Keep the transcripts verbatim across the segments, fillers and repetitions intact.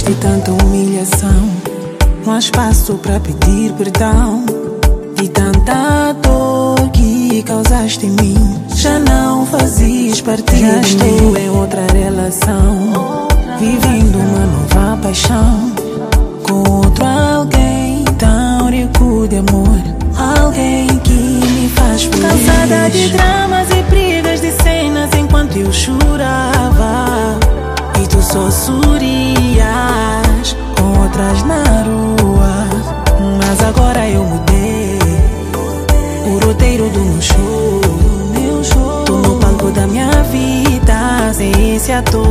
de tanta humilhação, não há espaço para pedir perdão. De tanta dor que causaste em mim, já não fazias parte de mim. Estou em outra relação, vivendo uma nova paixão, com outro alguém tão rico de amor, alguém que me faz feliz. Cansada de dramas e brigas, de cenas enquanto eu chorava, e tu só sorrias com outras na rua. Mas agora eu mudei o roteiro do meu show. Tô no palco da minha vida, sem esse ator.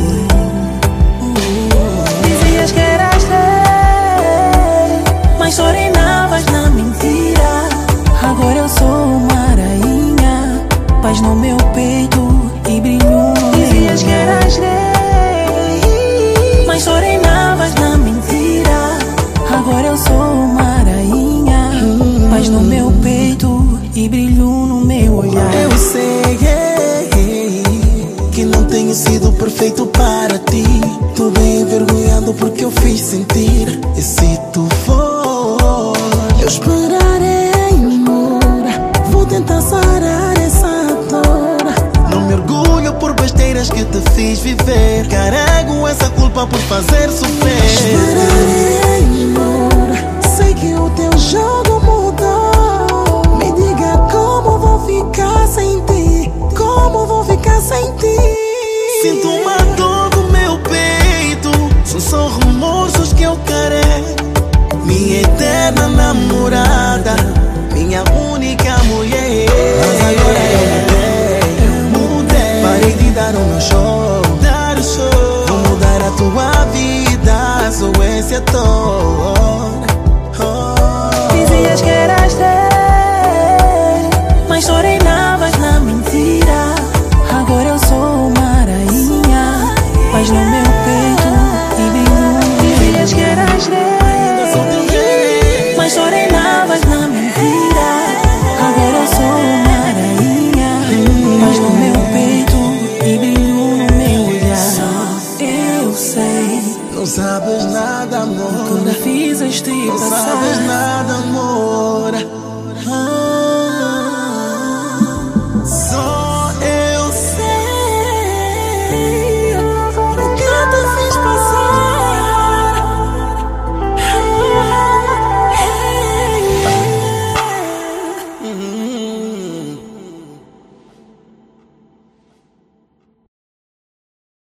Dizias que eras rei, mas só reinavas na mentira. Agora eu sou uma rainha, paz no meu peito e brilho no meu. Dizias que eras rei, mas só reinavas na mentira. Agora eu sou uma rainha, paz no meu peito e brilho no meu olhar. Eu sei que não tenho sido perfeito para ti. Tô bem envergonhado porque eu fiz sentir. E se tu for, eu esperarei, amor. Vou tentar sarar essa dor. Não me orgulho por besteiras que te fiz viver. Carrego essa culpa por fazer sofrer. Esperarei, amor. Sei que o teu jogo mudou. Me diga como vou ficar sem ti. Como vou ficar sem ti. Sinto uma dor no meu peito. São só remorsos que eu carrego. Minha eterna namorada, minha única mulher. Mas agora eu mudei, eu mudei. Parei de dar o meu show, dar o show. Vou mudar a tua vida, sou esse ator.